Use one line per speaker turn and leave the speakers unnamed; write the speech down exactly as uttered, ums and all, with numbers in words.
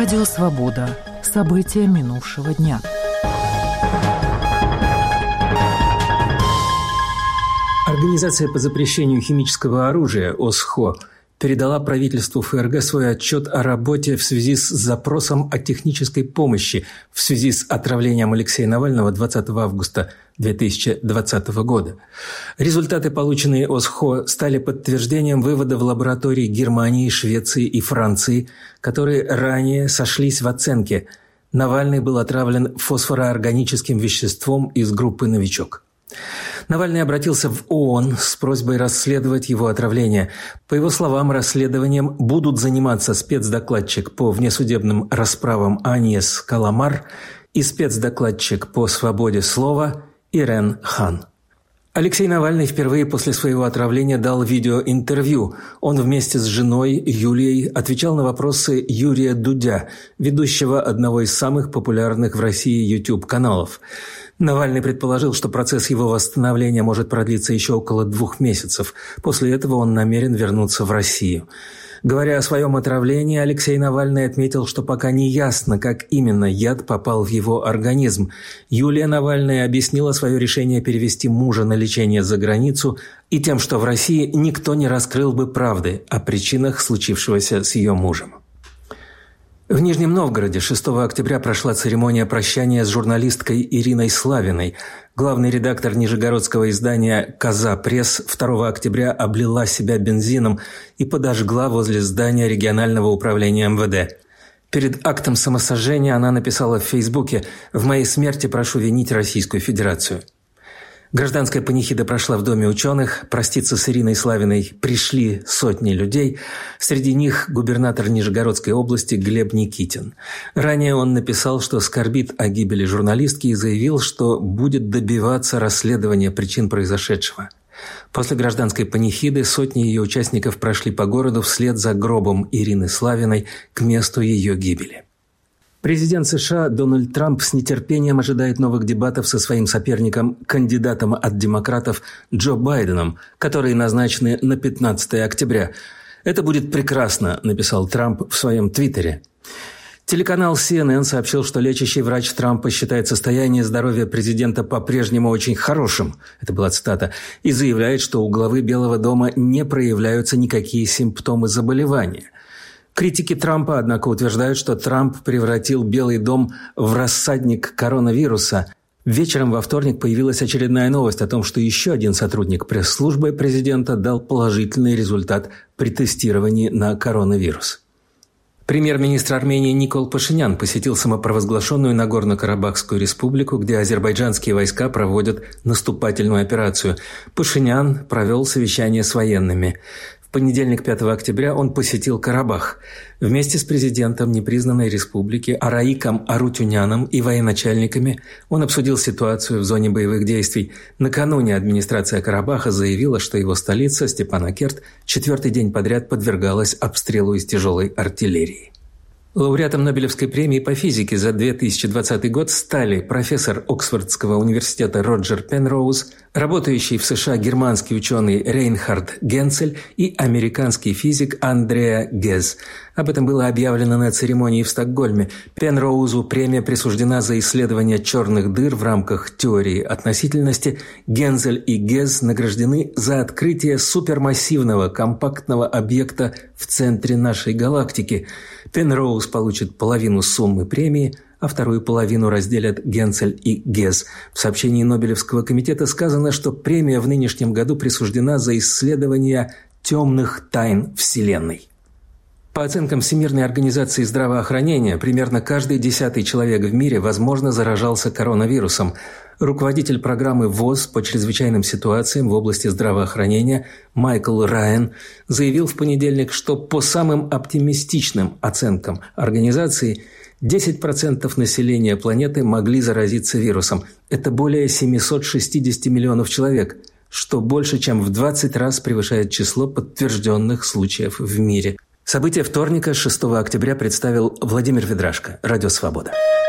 Радио «Свобода». События минувшего дня.
Организация по запрещению химического оружия ОСХО передала правительству ФРГ свой отчет о работе в связи с запросом о технической помощи в связи с отравлением Алексея Навального двадцатого августа две тысячи двадцатого года. Результаты, полученные ОСХО, стали подтверждением вывода в лаборатории Германии, Швеции и Франции, которые ранее сошлись в оценке: Навальный был отравлен фосфороорганическим веществом из группы «Новичок». Навальный обратился в ООН с просьбой расследовать его отравление. По его словам, расследованием будут заниматься спецдокладчик по внесудебным расправам Аньес Каламар и спецдокладчик по свободе слова Ирен Хан. Алексей Навальный впервые после своего отравления дал видеоинтервью. Он вместе с женой Юлией отвечал на вопросы Юрия Дудя, ведущего одного из самых популярных в России YouTube-каналов. Навальный предположил, что процесс его восстановления может продлиться еще около двух месяцев. После этого он намерен вернуться в Россию. Говоря о своем отравлении, Алексей Навальный отметил, что пока не ясно, как именно яд попал в его организм. Юлия Навальная объяснила свое решение перевести мужа на лечение за границу и тем, что в России никто не раскрыл бы правды о причинах случившегося с ее мужем. В Нижнем Новгороде шестого октября прошла церемония прощания с журналисткой Ириной Славиной. Главный редактор нижегородского издания «Коза Пресс» второго октября облила себя бензином и подожгла возле здания регионального управления эм вэ дэ. Перед актом самосожжения она написала в Фейсбуке: «В моей смерти прошу винить Российскую Федерацию». Гражданская панихида прошла в Доме ученых. Проститься с Ириной Славиной пришли сотни людей. Среди них губернатор Нижегородской области Глеб Никитин. Ранее он написал, что скорбит о гибели журналистки, и заявил, что будет добиваться расследования причин произошедшего. После гражданской панихиды сотни ее участников прошли по городу вслед за гробом Ирины Славиной к месту ее гибели. Президент США Дональд Трамп с нетерпением ожидает новых дебатов со своим соперником, кандидатом от демократов Джо Байденом, которые назначены на пятнадцатое октября. «Это будет прекрасно», – написал Трамп в своем твиттере. Телеканал си эн эн сообщил, что лечащий врач Трампа считает состояние здоровья президента по-прежнему очень хорошим, это была цитата, и заявляет, что у главы Белого дома не проявляются никакие симптомы заболевания. Критики Трампа, однако, утверждают, что Трамп превратил Белый дом в рассадник коронавируса. Вечером во вторник появилась очередная новость о том, что еще один сотрудник пресс-службы президента дал положительный результат при тестировании на коронавирус. Премьер-министр Армении Никол Пашинян посетил самопровозглашенную Нагорно-Карабахскую республику, где азербайджанские войска проводят наступательную операцию. Пашинян провел совещание с военными. В понедельник, пятого октября, он посетил Карабах. Вместе с президентом непризнанной республики Араиком Арутюняном и военачальниками он обсудил ситуацию в зоне боевых действий. Накануне администрация Карабаха заявила, что его столица, Степанакерт, четвертый день подряд подвергалась обстрелу из тяжелой артиллерии. Лауреатом Нобелевской премии по физике за две тысячи двадцатый год стали профессор Оксфордского университета Роджер Пенроуз, работающий в США германский ученый Рейнхард Генцель и американский физик Андреа Гез. Об этом было объявлено на церемонии в Стокгольме. Пенроузу премия присуждена за исследование черных дыр в рамках теории относительности. Генцель и Гез награждены за открытие супермассивного компактного объекта в центре нашей галактики. Пенроуз получит половину суммы премии, а вторую половину разделят Генцель и Гез. В сообщении Нобелевского комитета сказано, что премия в нынешнем году присуждена за исследование темных тайн Вселенной. По оценкам Всемирной организации здравоохранения, примерно каждый десятый человек в мире, возможно, заражался коронавирусом. Руководитель программы ВОЗ по чрезвычайным ситуациям в области здравоохранения Майкл Райан заявил в понедельник, что по самым оптимистичным оценкам организации десять процентов населения планеты могли заразиться вирусом. Это более семьсот шестьдесят миллионов человек, что больше, чем в двадцать раз превышает число подтвержденных случаев в мире. События вторника, шестого октября, представил Владимир Ведрашко, Радио «Свобода».